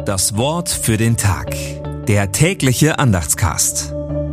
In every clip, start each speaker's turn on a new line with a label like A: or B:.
A: Das Wort für den Tag. Der tägliche Andachtscast.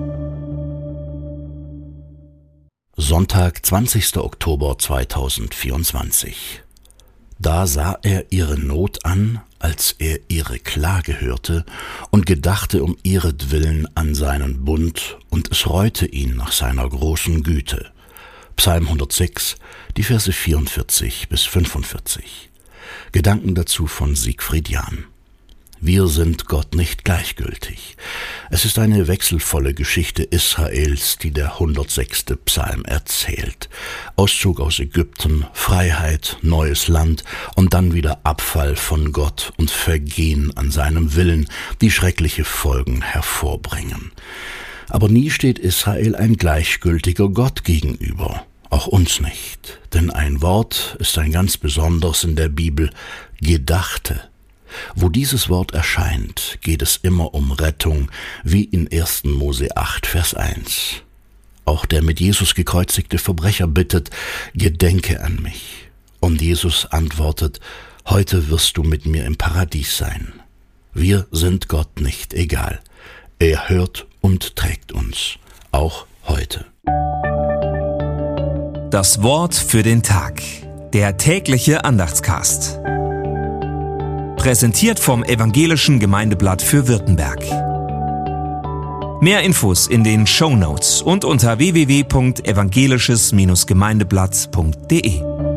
B: Sonntag, 20. Oktober 2024. Da sah er ihre Not an, als er ihre Klage hörte, und gedachte um ihretwillen an seinen Bund, und es reute ihn nach seiner großen Güte. Psalm 106, die Verse 44 bis 45. Gedanken dazu von Siegfried Jahn. Wir sind Gott nicht gleichgültig. Es ist eine wechselvolle Geschichte Israels, die der 106. Psalm erzählt. Auszug aus Ägypten, Freiheit, neues Land und dann wieder Abfall von Gott und Vergehen an seinem Willen, die schreckliche Folgen hervorbringen. Aber nie steht Israel ein gleichgültiger Gott gegenüber. Auch uns nicht. Denn ein Wort ist ein ganz besonderes in der Bibel: gedachte. Wo dieses Wort erscheint, geht es immer um Rettung, wie in 1. Mose 8, Vers 1. Auch der mit Jesus gekreuzigte Verbrecher bittet: Gedenke an mich. Und Jesus antwortet: Heute wirst du mit mir im Paradies sein. Wir sind Gott nicht egal. Er hört und trägt uns, auch heute.
A: Das Wort für den Tag. Der tägliche Andachtscast. Präsentiert vom Evangelischen Gemeindeblatt für Württemberg. Mehr Infos in den Shownotes und unter www.evangelisches-gemeindeblatt.de.